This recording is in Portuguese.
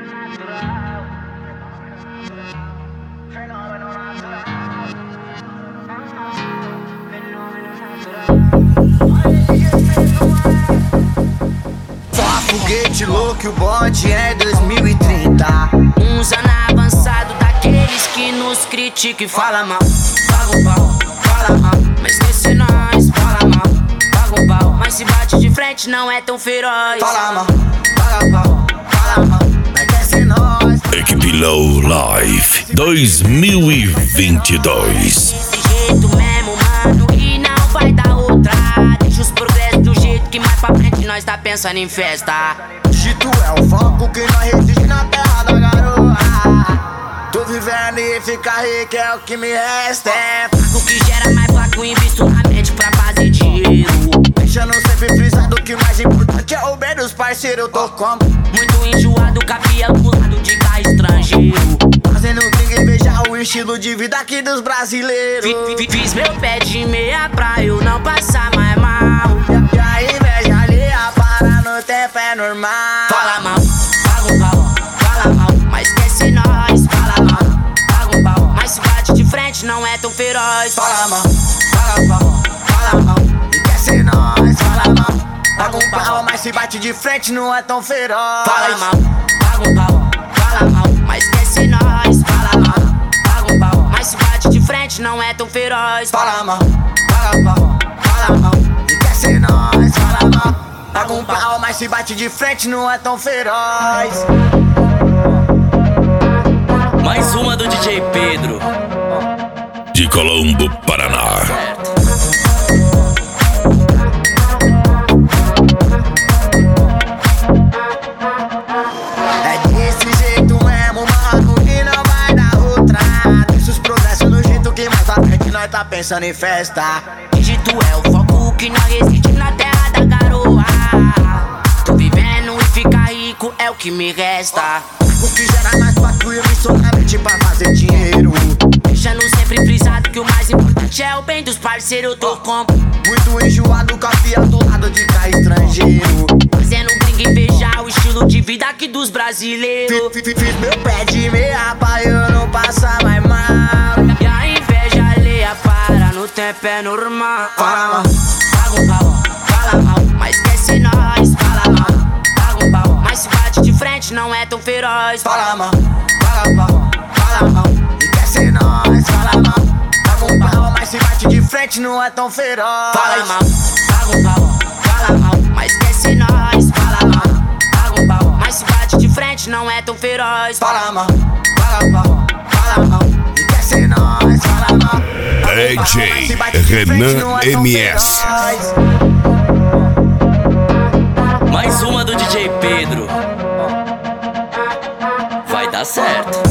Foguete louco, o bonde é 2030. Uns anos avançado daqueles que nos criticam e fala mal. Paga um pau, fala mal, mas esquece nós, fala mal. Paga um pau, mas se bate de frente não é tão feroz. Fala mal, paga pau, fala mal, mas esquece nós. Equipe Low Life 2022. Desse jeito mesmo, mano, e não vai dar outra. Deixa os progressos do jeito que mais pra frente nós tá pensando em festa. Dito é o foco que nós resiste na terra da garoa. Tô vivendo e ficar rico é o que me resta. É o que gera mais placo, invisto na mente pra fazer dinheiro. deixando sempre frisado que o mais importante é o bem dos parceiros. Eu tô como muito enjoado, cabia do lado de cá estrangeiro. fazendo gringo invejar o estilo de vida aqui dos brasileiros. Fiz meu pé de meia pra eu não passar mais mal. E a inveja alheia para no tempo é normal. Fala mal, paga um pau, fala mal, mas esquece nós. Fala mal, paga um pau, mas se bate de frente não é tão feroz. Fala mal, paga pau, fala mal, esquece nós. Fala mal, paga um pau, mas se bate de frente não é tão feroz. Fala mal, paga um pau, fala mal, mas esquece nós. Fala mal, paga um pau, mas se bate de frente não é tão feroz. Fala mal, paga pau, fala mal, esquece nós. Fala mal, paga um pau, mas se bate de frente não é tão feroz. Mais uma do DJ Pedro, de Colombo, Paraná. É desse jeito mesmo, mano, que não vai dar outra. Deixa os progressos no jeito que mais pra frente nós tá pensando em festa. Dígito é o foco que nós resiste na terra da garoa. Tô vivendo e ficar rico é o que me resta. O que gera mais patrulha e missionamente pra fazer dinheiro. Deixando sempre frisado que o mais importante é o bem dos parceiros. Eu tô com muito enjoado, café do lado de cá estrangeiro. fazendo gringo invejar o estilo de vida aqui dos brasileiros. Fiz meu pé de meia pra eu não passar mais mal. E a inveja alheia para no tempo é normal. Fala mal, Paga um pau, fala mal, mas esquece nós. Fala mal, paga um pau, mas se bate de frente não é tão feroz. fala mal, paga pau, fala mal, esquece nós. Fala mal, paga um pau, mas se bate de frente não é tão feroz. Fala mal, paga um pau, fala mal, mas esquece nós. Fala mal, paga um pau, mas se bate de frente não é tão feroz. Fala mal, paga pau, fala mal, esquece nós. Fala mal, DJ Renan MS. mais uma do DJ Pedro. Vai dar certo.